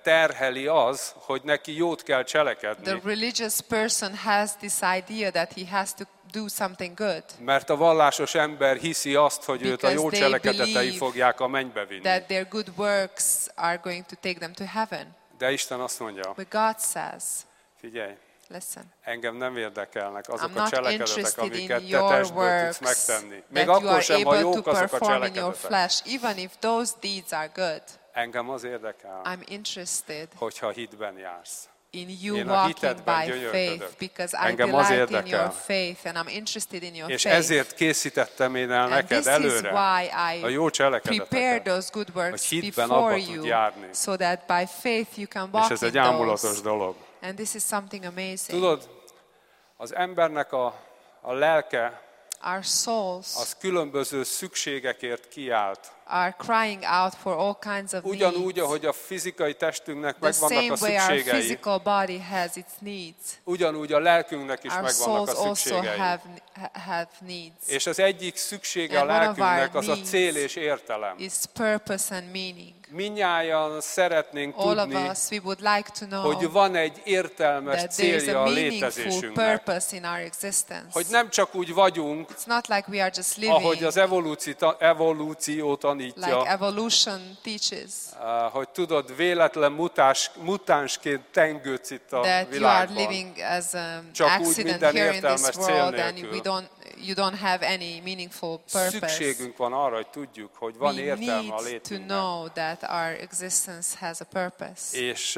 terheli az, hogy neki jót kell cselekedni. The religious person has this idea that he has to do something good. Mert a vallásos ember hiszi azt, hogy őt a Because jó they cselekedetei believe fogják a mennybe vinni. That their good works are going to take them to heaven. De Isten azt mondja, But God says, figyelj, listen, engem nem érdekelnek azok I'm a not cselekedetek, interested in amiket te your testből tudsz works megtenni. that Még you akkor are sem, ha able to jók azok a perform in your cselekedetek. flesh, even if those deeds are good. Engem az érdekel, I'm interested hogyha hitben jársz. in you Én a walking hitedben by gyönyörködök. faith, because I Engem az delight in your érdekel. faith and I'm interested in your És faith. ezért készítettem én el And neked this is előre why a I jó prepare cselekedeteket. those good works hogy hitben before abba tud you, járni. so that by faith you can És walk ez in egy ámulatos those. dolog. And this is something amazing. Tudod, az embernek a lelke Our souls az különböző szükségekért kiált. are crying out for all kinds of Ugyanúgy, needs. ahogy a fizikai testünknek The megvannak same a way our szükségei, physical body has its needs, ugyanúgy a lelkünknek is our megvannak souls a also szükségei. have needs. És az egyik szüksége a And one of our lelkünknek az a needs cél és értelem. Is purpose and meaning. Mindnyájan szeretnénk All of tudni, us, we would like to know hogy van egy értelmes that there is célja a a meaningful létezésünknek. purpose in our existence. Hogy nem csak úgy vagyunk, It's not like we are just ahogy living az evolúció tanítja, like evolution teaches, hogy tudod, véletlen mutánsként tengődsz itt a that you are világban. living as Csak úgy accident minden here in this értelmes cél world, and nélkül. you don't have any meaningful purpose. Szükségünk van arra, hogy tudjuk, hogy van We értelme a need to létünknek. know that our existence has a purpose. És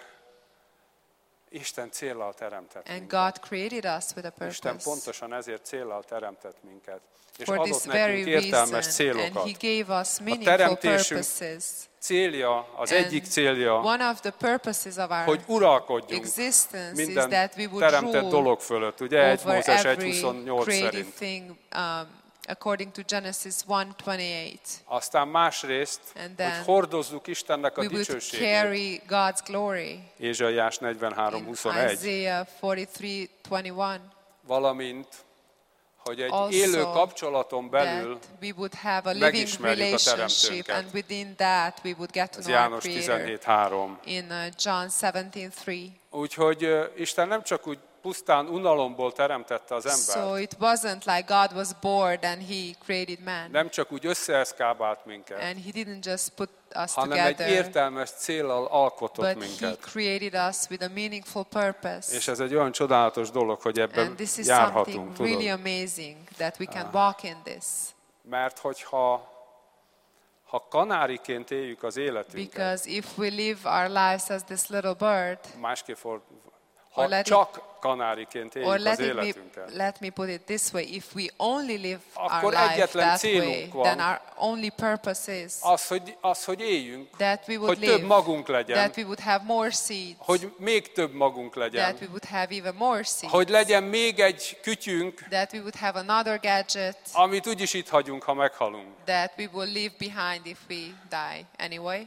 Isten céllal teremtett And minket. God created us with a Isten purpose. pontosan ezért céllal teremtett minket. És For this adott very nekünk értelmes reason, and célokat. He gave us meaningful teremtésünk purposes. Célja, az And egyik célja, one of the purposes of our hogy uralkodjunk existence is minden that we would teremtett rule dolog fölött. Ugye 1 over Mózes every 1.28 creative szerint. thing, according to Genesis 1:28. Aztán másrészt, And hogy then hordozzuk Istennek a We would dicsőségét. carry God's glory. Ézsaiás In 43.21. Isaiah 43:21. Valamint, hogy egy Also, élő kapcsolaton belül, That we would have a living megismerjük a relationship, teremtőnket. and within that we would get to ez know our János Creator. 17.3. In John 17:3. Úgyhogy Isten nem csak úgy pusztán unalomból teremtette az So embert, it wasn't like God was bored and He created man, nem csak úgy összeeszkábált minket, and He didn't just put us hanem egy together, értelmes céllal alkotott but He minket. created us with a meaningful purpose. És ez egy olyan csodálatos dolog, hogy ebben And this is járhatunk, something tudod. really amazing that we can walk in this. Mert hogyha kanáriként éljük az életünket, Because if we live our lives as this little bird, másképp Or ha let csak kanáriként or éljük az életünket, let me put it this way, if we only live our Akkor life egyetlen that célunk way, van. then our only purpose is az, hogy éljünk, that we would hogy több live, magunk legyen, that we would have more seeds, hogy még több magunk legyen, that we would have even more seeds, hogy legyen még egy kütyünk, that we would have another gadget, amit úgyis itt hagyunk, ha meghalunk. that we will leave behind if we die anyway.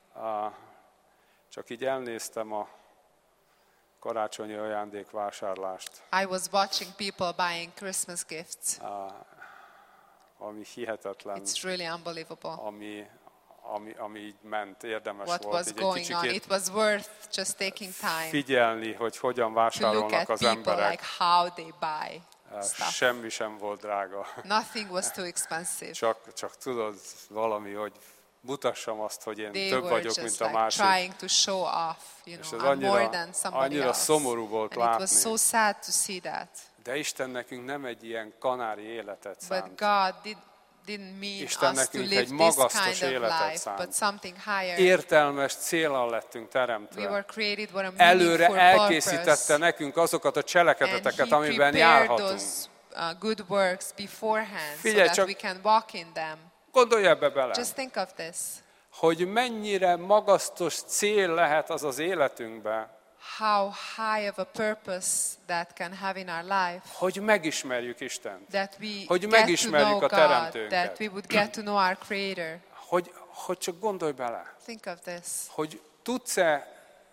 Csak így elnéztem a karácsonyi ajándékvásárlást, I was watching people buying Christmas gifts. ami hihetetlen, It's really unbelievable ami így ment, érdemes what volt was így egy going on. kicsikét It was worth just taking time figyelni, hogy hogyan to look vásárolnak at az people emberek. like how they buy stuff. Semmi sem volt drága. Nothing was too expensive. Csak tudod, valami, hogy mutassam azt, hogy én They több were vagyok, just mint a like másik. trying to show off, you És know, ez I'm more than somebody annyira else. szomorú volt And it was látni. so sad to see that. De Isten nekünk nem egy ilyen kanári életet But szánt. God didn't mean Isten us to nekünk live egy this magasztos kind of életet life, szánt. but something higher. Értelmes céllal lettünk We teremtve. were created with a Előre meaningful elkészítette purpose. nekünk azokat a And cselekedeteket, He amiben prepared járhatunk. those good works beforehand so Figyelj that csak- we can walk in them. Gondolj ebbe bele, Just think of this. hogy mennyire magasztos cél lehet az az életünkben, How high of a purpose that can have in our life. hogy megismerjük Istent. That we Hogy get to megismerjük know a God. teremtőnket. That we would get to know our Creator. Hogy csak gondolj bele, Think of this. hogy tudsz-e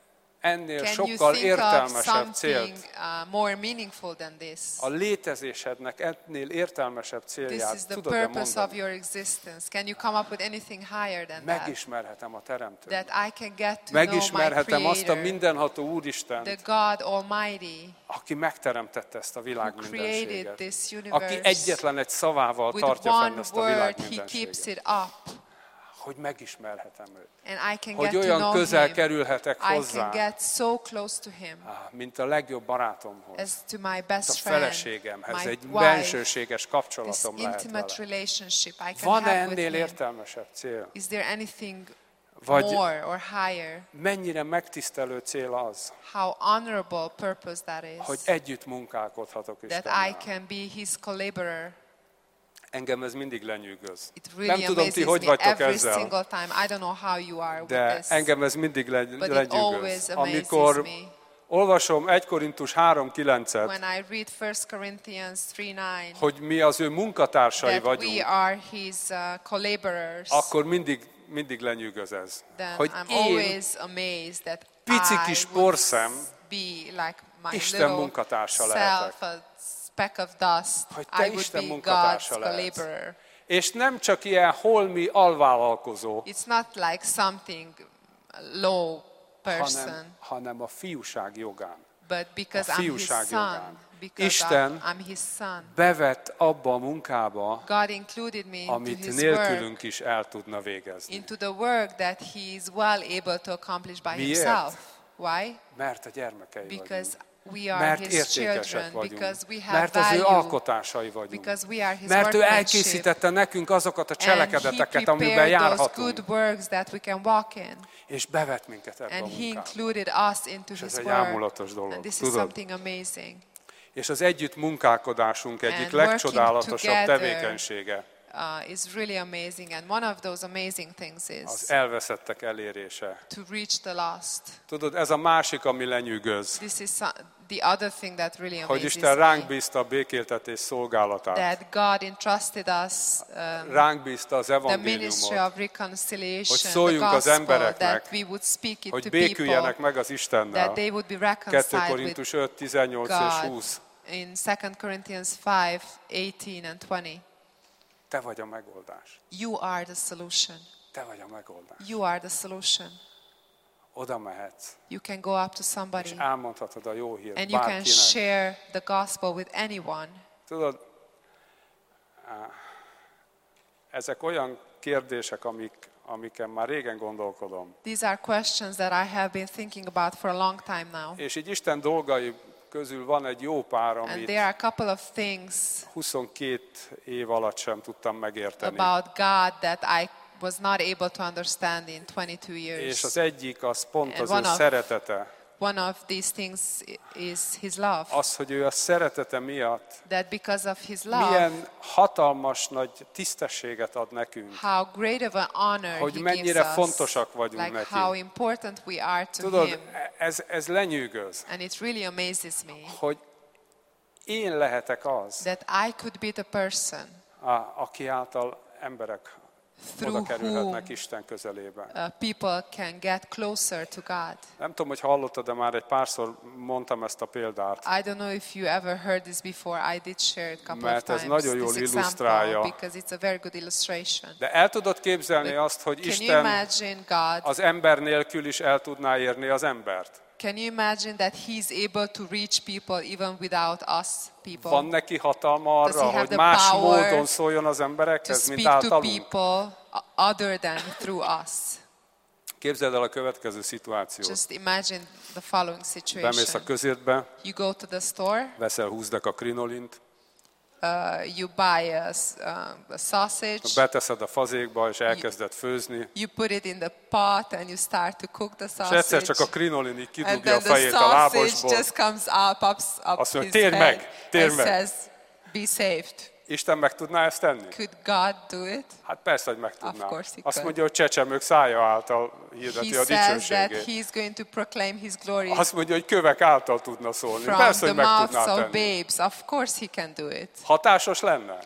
ennél Can you sokkal think of értelmesebb something célt, more meaningful than this? a létezésednek ennél értelmesebb This célját is the tudod-e purpose of mondani? your existence. Can you come up with anything higher than that? Megismerhetem a Teremtőt. That I can get to know my Megismerhetem azt a Creator, mindenható the Úristent, God Almighty, aki megteremtette ezt a világ who created mindenséget. this Aki universe. egyetlen egy szavával With tartja fenn one ezt a világ word, He keeps mindenséget. it up. Hogy megismerhetem őt. And I can Hogy get to olyan know közel Him. kerülhetek I can hozzá, get so close to Him mint a legjobb barátomhoz, as to my a best friend, feleségemhez. my Egy wife. bensőséges This kapcsolatom lehet intimate vele. relationship I can Van-e have with ennél Him. értelmesebb cél? Is there anything Vagy more or higher? mennyire megtisztelő cél az, How honorable purpose that hogy is. együtt munkálkodhatok That I Istennel. can be His collaborator. Engem ez mindig lenyűgöz. It Nem really tudom, ti amazes hogy me vagytok every ezzel, single time. I don't know how you are with de this. engem ez mindig But it always lenyűgöz. amazes Amikor me. olvasom 1 Korintus 3:9-et, When I read 1 Corinthians 3:9, hogy mi az ő munkatársai that we vagyunk, are His collaborators, akkor mindig lenyűgöz ez. then Hogy I'm én, always amazed that pici I kis would porszem, be like my Isten little munkatársa lehetek. self, a speck of dust. Hogy te I would Isten be God's munkatársa lehetsz. collaborator. És nem csak ilyen holmi alvállalkozó, It's not like something low person, hanem a fiúság jogán. but because a I'm His fiúság son, jogán. because Isten I'm His son. bevett abba a munkába, God included me into amit His nélkülünk work, is el tudna végezni. into the work that He is well able to accomplish by Miért? Himself. Why? Mert a gyermekei Because vagyunk. we are Mert His értékesek children, vagyunk. because we have Mert az ő value, alkotásai vagyunk. because we are His Mert ő workmanship, elkészítette nekünk azokat a and He cselekedeteket, amiben prepared those járhatunk. good works that we can walk in. És bevett minket ebbe a And He munkába. included us into És His ez egy work. ámulatos dolog. And this is Tudod? something amazing. És az együtt munkálkodásunk egyik And working legcsodálatosabb together tevékenysége is really amazing. And one of those amazing things az is elveszettek elérése. to reach the lost. Tudod, ez a másik, ami lenyűgöz, This is the other thing that really hogy amazes Isten ránk me. bízta a békéltetés szolgálatát. That God entrusted us Ránk bízta az the ministry evangéliumot, of reconciliation, hogy the szóljunk az gospel, embereknek, that we would speak it hogy to béküljenek people, meg az Istennel. that they would be 2 reconciled Korintus with 5, 18 és God. 20. In 2 Corinthians 5, 18 and 20. Te vagy a megoldás. You are the solution. Te vagy a megoldás. You are the solution. Oda mehetsz, You can go up to és somebody elmondhatod a jó hírt and you can bárkinek. share the gospel with anyone. Tudod, ezek olyan kérdések, amiken már régen gondolkodom. These are questions that I have been thinking about for a long time now. És így Isten dolgai közül van egy jó pár, And amit there are a couple of things 22 év alatt sem tudtam megérteni. about God that I was not able to understand in 22 És years. az egyik az pont And az ő one of- szeretete. One of these things is His love. Az, hogy ő a szeretete miatt That because of His love, milyen hatalmas nagy tisztességet ad nekünk. how great of an honor Hogy He mennyire gives us. fontosak vagyunk Like neki. how important we are to Tudod, Him. ez lenyűgöz, And it really amazes me hogy én lehetek az, that I could be the person aki által emberek oda through kerülhetnek whom Isten közelébe. people can get closer to God. Nem tudom, hogy hallottad, de már egy párszor mondtam ezt a példát. I don't know if you ever heard this before. I did share it a couple of Mert ez times. nagyon jól This illusztrálja. example, because it's a very good illustration. De el tudod képzelni But azt, hogy Can you Isten imagine God? az ember nélkül is el tudná érni az embert? Can you imagine that He's able to reach people even without us people? Van neki hatalma Does he arra, have hogy the más power módon szóljon az To emberekhez, mint speak to általunk? people other than through us. Képzeld el a következő szituációt. Just imagine the following Bemész a situation. közértbe, You go to the store, veszel 20 deka krinolint, you buy a sausage, beteszed a fazékba, és elkezded főzni, you put it in the pot and you start to cook the és egyszer csak a sausage. krinolin így And kidugja a then the fejét a sausage lábosból. just comes up Azt mondja, his "Térj head meg, térj and meg." says, be saved. Isten meg tudná ezt tenni? Could God do it? Hát persze, hogy meg tudná. Of course he Azt could. mondja, hogy csecsemők szája által He hirdeti a says that dicsőségét. He's going to proclaim His glory Azt mondja, hogy kövek által tudna szólni. from Persze, the hogy meg mouths tudná of tenni. babes. Of course He can do it. Hatásos lenne?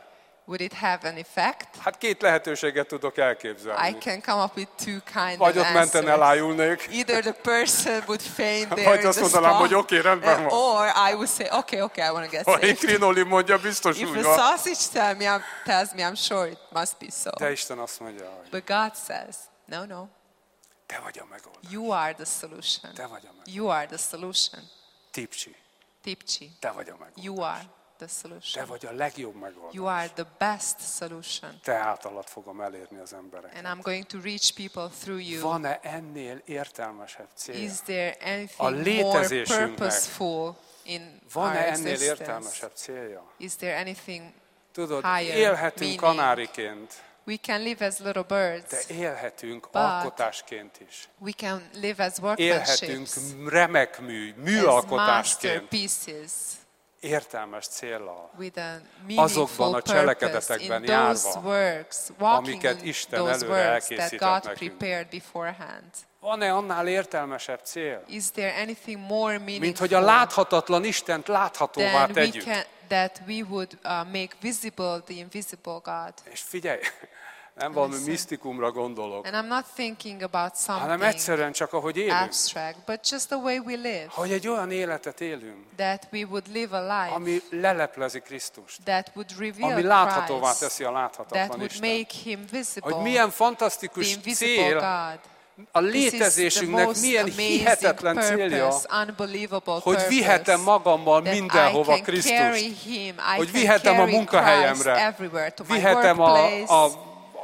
Would it have an effect? Hát két lehetőséget tudok I elképzelni. can come up with two kind Vagy of ott menten answers. elájulnék, Either the person would faint there vagy in azt the mondanám, hogy spot, oké, rendben van. or I would say, okay, I want to get Ha egy saved. krinoli mondja, biztos If úgy a van. sausage tells me, I'm sure it must be so. De Isten azt mondja, hogy But God says, no, te vagy a megoldás. you are the solution. Te vagy a megoldás. You are the solution. Tipcsi, Tipchi, te vagy a megoldás. you are the Te solution. vagy a legjobb megoldás. You are the best solution. Te általad fogom elérni az embereket. And I'm going to reach people through you. Van-e ennél értelmesebb cél? Is there A anything more létezésünknek purposeful in our Van-e ennél existence? értelmesebb célja? Is there anything Tudod, higher élhetünk meaning? kanáriként, We can live as little de birds. élhetünk alkotásként is. We can live as Élhetünk workmanships, remek as műalkotásként, masterpieces, értelmes céllal, with a azokban meaningful a purpose cselekedetekben in those járva, works, walking amiket in Isten those előre works that elkészített God nekünk. prepared beforehand. Van-e annál értelmesebb cél? Is there anything more Mint hogy a meaningful láthatatlan Istent láthatóvá than tegyük. that we would make visible the invisible God? És figyelj, nem valami misztikumra gondolok, And I'm not thinking about hanem something egyszerűen csak ahogy élünk. abstract, but just the way we live. Hogy egy olyan életet élünk, That we would live a life ami leleplezi Krisztust, that would reveal ami láthatóvá Christ, teszi a that láthatatlan would Isten. make Him visible, Hogy milyen the fantasztikus invisible cél, God. a This is the létezésünknek most milyen amazing hihetetlen célja, purpose, unbelievable hogy purpose, vihetem magammal that mindenhova I can carry Krisztust, Him, I hogy can vihetem a carry munkahelyemre, Christ everywhere, to my vihetem workplace, a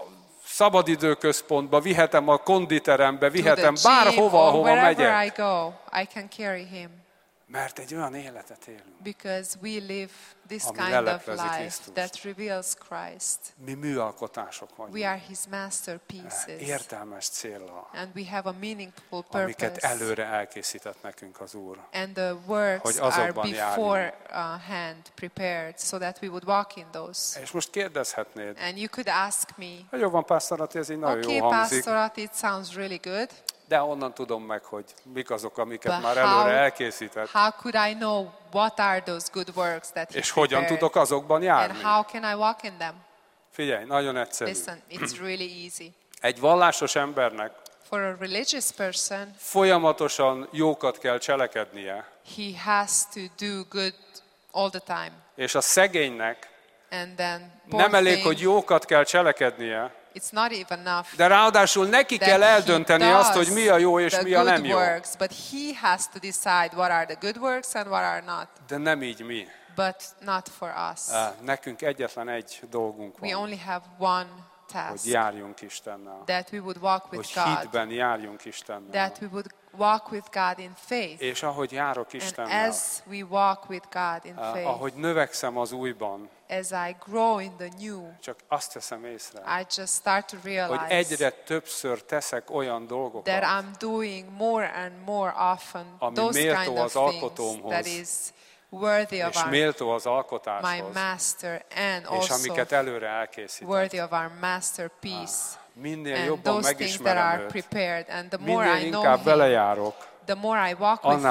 szabadidőközpontba, vihetem a konditerembe, to the vihetem gym, bárhova, or ahova wherever I megyek. go, I can carry Him. Mert egy olyan életet élünk. Because we live this Ami kind of leleplezi life Krisztust. that reveals Christ. Mi műalkotások We vagyunk. are His masterpieces. Értelmes céllal, And we have a meaningful amiket purpose. előre elkészített nekünk az Úr. And the works Hogy are azokban beforehand prepared so that we would walk in those. És most kérdezhetnéd, And you could ask me, hogy jó van, pásztorati, ez így nagyon okay, jó hangzik, Pastor, it sounds really good. de honnan tudom meg, hogy mik azok, amiket But már előre elkészített, how could I know what are those good works that He és hogyan prepared? tudok azokban And járni? how can I walk in them? Figyelj, nagyon egyszerű. Listen, it's really easy. Egy vallásos embernek For a religious person, folyamatosan jókat kell cselekednie, he has to do good all the time. és a szegénynek And then nem elég, thing, hogy jókat kell cselekednie, it's not even enough de ráadásul neki that kell he eldönteni azt, does hogy mi a jó és the mi a nem good jó. works, but he has to decide what are the good works and what are not. De nem így mi. But not for us. Nekünk egyetlen egy dolgunk We van, only have one hogy task, járjunk Istennel. that we would walk Hogy with God, hitben járjunk Istennel. that we would walk with God in faith. És ahogy járok And Istennel, as we walk with God in faith, ahogy növekszem az újban, as I grow in the new, csak azt veszem észre, I just start to hogy realize egyre többször teszek olyan dolgokat, that I'm doing more and more often ami those méltó kind az of things alkotómhoz, that is worthy of és méltó az my alkotáshoz, master and és also amiket előre elkészített. worthy of our masterpiece. Minél And jobban those things that are megismerem őt, prepared, and the more minél I know inkább Him, belejárok, the more I walk with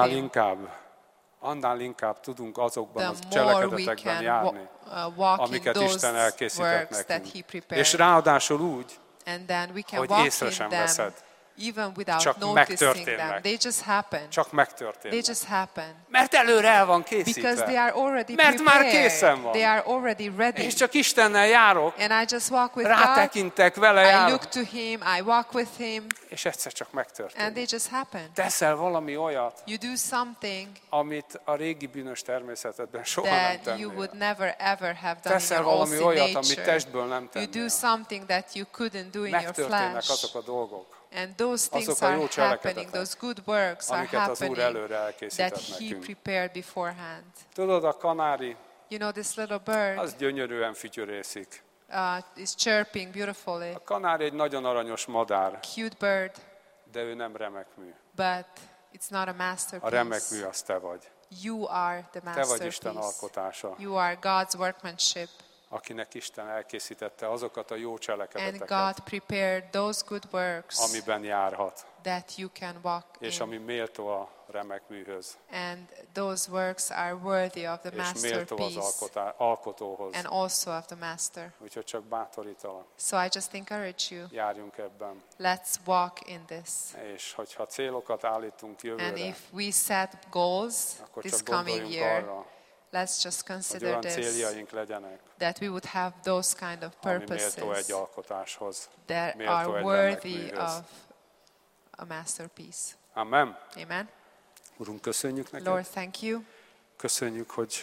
annál Him, inkább tudunk azokban a the more we cselekedetekben can járni, walk in amiket those Isten elkészített works that He nekünk. prepared. És ráadásul úgy, And then we can hogy walk észre in sem them veszed. even without Csak noticing them. megtörténnek. They just happen. csak They megtörténnek. just happen. Mert előre el van Because they készítve. are already Mert már készen prepared. van. They are already ready. És csak Istennel járok, And I just walk with God. rátekintek, vele I járok, look to Him. I walk with Him. és egyszer csak And they megtörténik. just happen. Teszel valami olyat, You do something amit a régi bűnös természetedben soha nem that you tennél. would never ever have done in Teszel your own valami sin olyat, amit nature. testből nem You do tennél. something that you couldn't do in your Megtörténnek flesh. azok a dolgok, And those things azok a jó are happening, cselekedetek, those good works are amiket az Úr happening előre that elkészített He nekünk. prepared beforehand. Tudod, a kanári, You know, this little bird az gyönyörűen fütyörészik. is chirping beautifully. A kanári egy nagyon aranyos madár, Cute bird, de ő nem remekmű. but it's not a A masterpiece. remekmű az te vagy. You are the Te vagy Isten masterpiece. alkotása. You are God's workmanship. akinek Isten elkészítette azokat a jó And cselekedeteket, God prepared those good works amiben járhat, that you can walk és in. ami méltó a remek műhöz, And those works are worthy of the és méltó az masterpiece alkotóhoz. and also of the master. Úgyhogy csak bátorítalak, So I just encourage you, járjunk ebben. let's walk in this. És hogyha célokat állítunk And jövőre, if we set goals akkor this csak coming gondoljunk year, arra, let's just hogy consider olyan this, céljaink legyenek, that we would have those kind of ami méltó egy purposes alkotáshoz, that méltó are egy remek worthy műhöz. of a masterpiece. Amen. Amen. Urunk, köszönjük neked. Lord, thank you. Köszönjük, hogy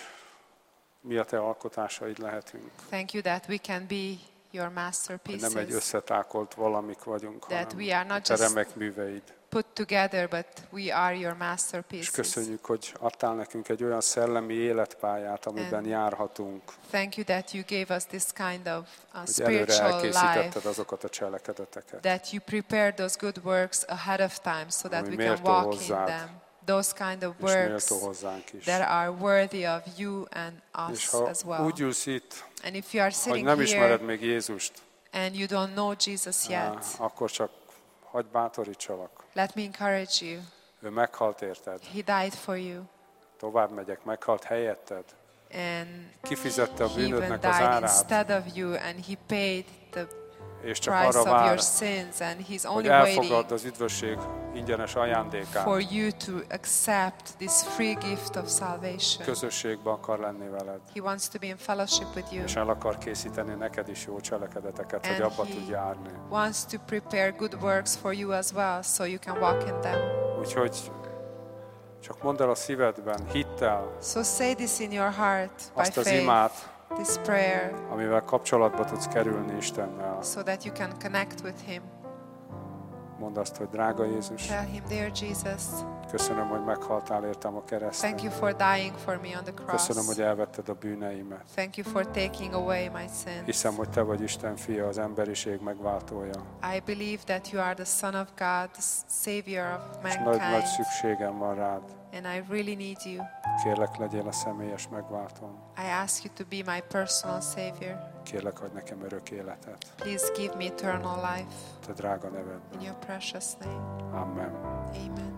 mi a te alkotásaid lehetünk. Thank you that we can be your Hogy nem egy masterpieces, összetákolt valamik vagyunk, That hanem we are not a te just remek műveid. put together, but we are your És masterpieces. köszönjük, hogy adtál nekünk egy olyan szellemi életpályát, amiben And járhatunk, Thank you that you gave us this kind of hogy előre spiritual life, elkészítetted azokat a cselekedeteket. that you prepared those good works ahead of time so that Ami we can méltó walk in hozzád, them. Those kind of És works méltó hozzánk is. that are worthy of you and És us ha as well. úgy ülsz itt, And if you are hogy sitting nem ismered here még Jézust, and you don't know Jesus yet, akkor csak hadd bátorítsalak. let me encourage you. Ő meghalt érted. He died for you, Tovább megyek, meghalt helyetted. and Kifizette a he even bűnödnek az died árát, instead of you, and he paid the és csak price arra of your vár, sins, and he's hogy only elfogadd waiting az üdvösség ingyenes ajándékát. for you to accept this free gift of salvation. Közösségbe akar lenni veled, He wants to be in fellowship with you, és el akar készíteni neked is jó cselekedeteket, hogy and abba he tudj járni. wants to prepare good works for you as well, so you can walk in them. Úgyhogy csak mondd el a szívedben, hittel So say this in your heart by azt az faith, imát, this prayer, amivel kapcsolatba tudsz kerülni Istennel. so that you can connect with Him. Mondd azt, hogy drága Jézus, Tell Him, dear Jesus, köszönöm, hogy meghaltál értem a kereszten. thank you for dying for me on the Köszönöm, cross. hogy elvetted a bűneimet. Thank you for taking away my sins. Hiszem, hogy te vagy Isten fia, az emberiség megváltója. I believe that you are the Son of God, the Savior of És nagy mankind, szükségem van rád. and I really need you. Kérlek, legyél a személyes megváltóm. I ask you to be my personal Savior. Kérlek, adj nekem örök életet. Please give me eternal life Te drága neved. in your precious name. Amen. Amen.